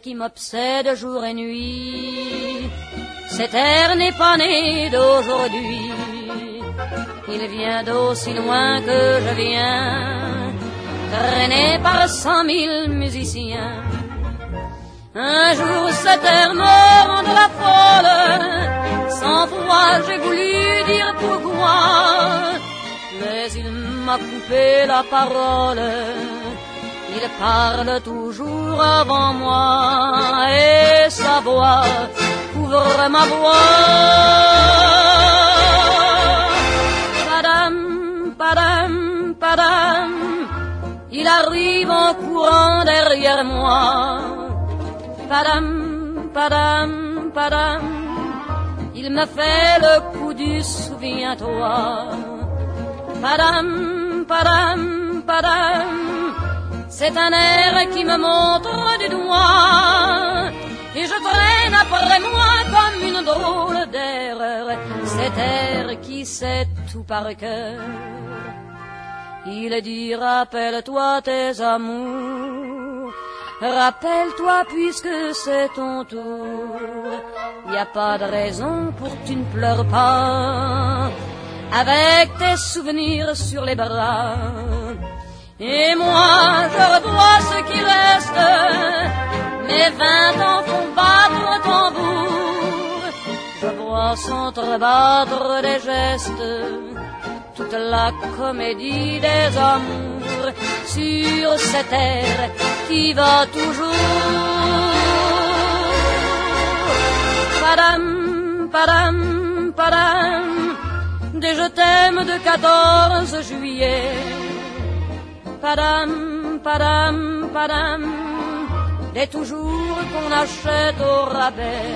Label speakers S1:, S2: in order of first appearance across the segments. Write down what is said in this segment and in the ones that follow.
S1: qui m'obsède jour et nuit. Cet air n'est pas né d'aujourd'hui, il vient d'aussi loin que je viens, traîné par 100 000 musiciens. Un jour cet air me rendra folle, sans foi j'ai voulu dire pourquoi, mais il m'a coupé la parole. Il parle toujours avant moi et sa voix couvre ma voix. Padam, padam, padam, il arrive en courant derrière moi. Padam, padam, padam, il me fait le coup du souviens-toi. Padam, padam, padam, c'est un air qui me montre du doigt, et je traîne après moi comme une drôle d'erreur, cet air qui sait tout par cœur. Il dit rappelle-toi tes amours, rappelle-toi puisque c'est ton tour, y a pas de raison pour que tu ne pleures pas, avec tes souvenirs sur les bras. Et moi, je revois ce qui reste, mes 20 ans font battre tambour. Je vois s'entrebattre des gestes, toute la comédie des amours, sur cette air qui va toujours. Padam, padam, padam, des je t'aime de 14 juillet. Padam, padam, padam, des toujours qu'on achète au rabais.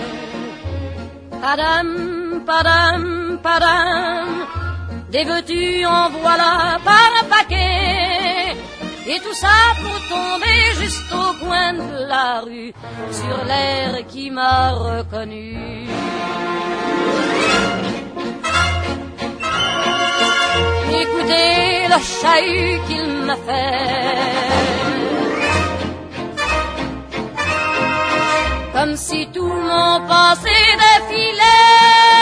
S1: Padam, padam, padam, des veux-tu en voilà par un paquet. Et tout ça pour tomber juste au coin de la rue, sur l'air qui m'a reconnu. Écoutez le chahut qu'il m'a fait, comme si tout mon passé défilait.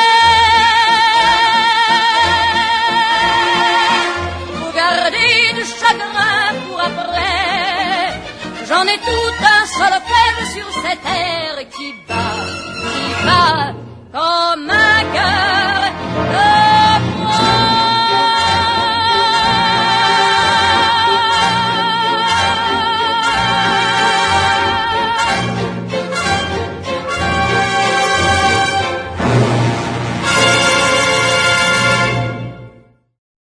S1: Faut garder du chagrin pour après, j'en ai tout un solfège sur cette air qui bat comme un cœur.